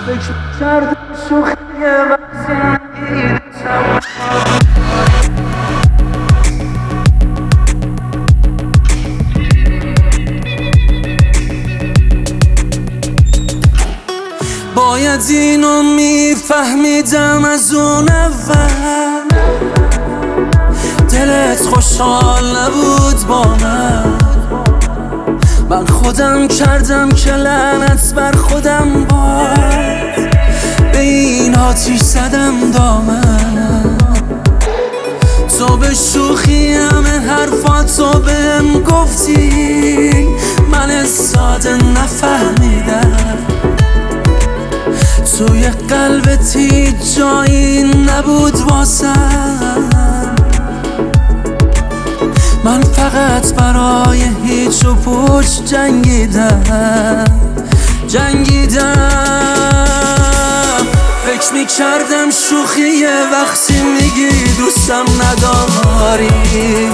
فکر کردم شوخی وقتی باید اینو میفهمیدم از اون اول، دلت خوشحال نبود با من خودم کردم که لعنت بر خودم باد، به این آتیش زدم دامن. تو به شوخی همه حرفاتو بهم گفتی، من ساده نفهمیدم توی قلبت هیچ جایی نبود واسم. من فقط برای هیچ و پوچ جنگیدم. فکر میکردم شوخیه وقتی میگی دوستم نداری،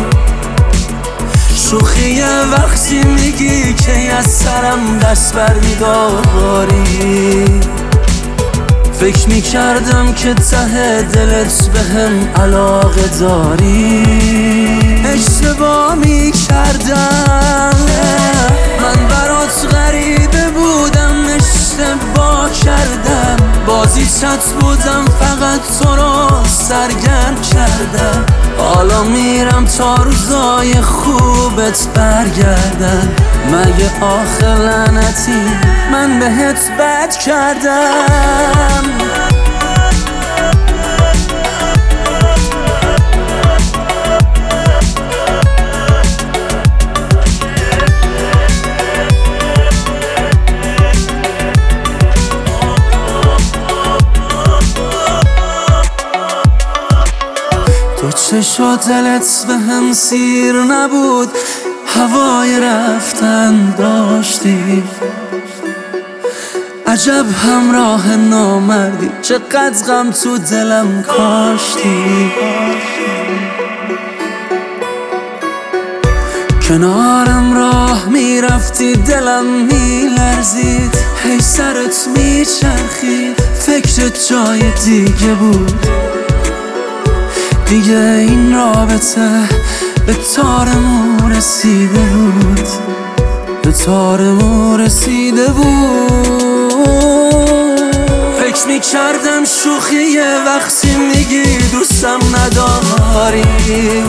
شوخیه وقتی میگی که از سرم دست برمیداری. فکر میکردم که ته دلت بهم علاقه داری، اشتباه میکردم، من برات غریبه بودم، اشتباه کردم، بازیچت بودم، فقط تو رو سرگرم کردم. حالا میرم تا روزای خوبت برگردن، مگه آخه لعنتی من بهت بد کردم؟ تو چشا دلت به هم سیر نبود، هوای رفتن داشتی، عجب همراه نامردی، چقدر غم تو دلم کاشتی. کنارم راه میرفتی دلم میلرزید، هی سرت میچرخید، فکرت جای دیگه بود، دیگه این رابطه به تارمون رسیده بود، به تارمون رسیده بود. فکر میکردم شوخیه وقتی میگی دوستم نداری،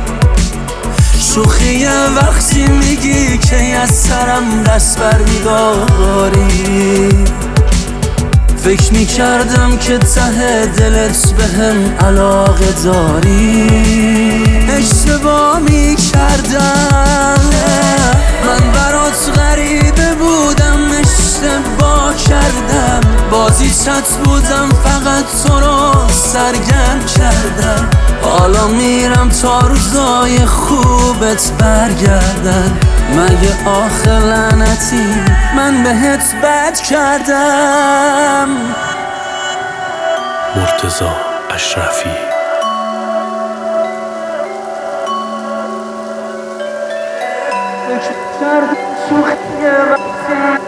شوخیه وقتی میگی که از سرم دست برمیداری. فکر میکردم که ته دلت بهم علاقه داری، اشتباه میکردم، من برات غریبه بودم، اشتباه کردم، بازیچت بودم، فقط تو رو سرگرم کردم. حالا میرم تا روزای خوبت برگردن، مگه آخه لعنتی من بهت بد کردم؟ مرتضی اشرفی. فکر کردم شوخیه وقتی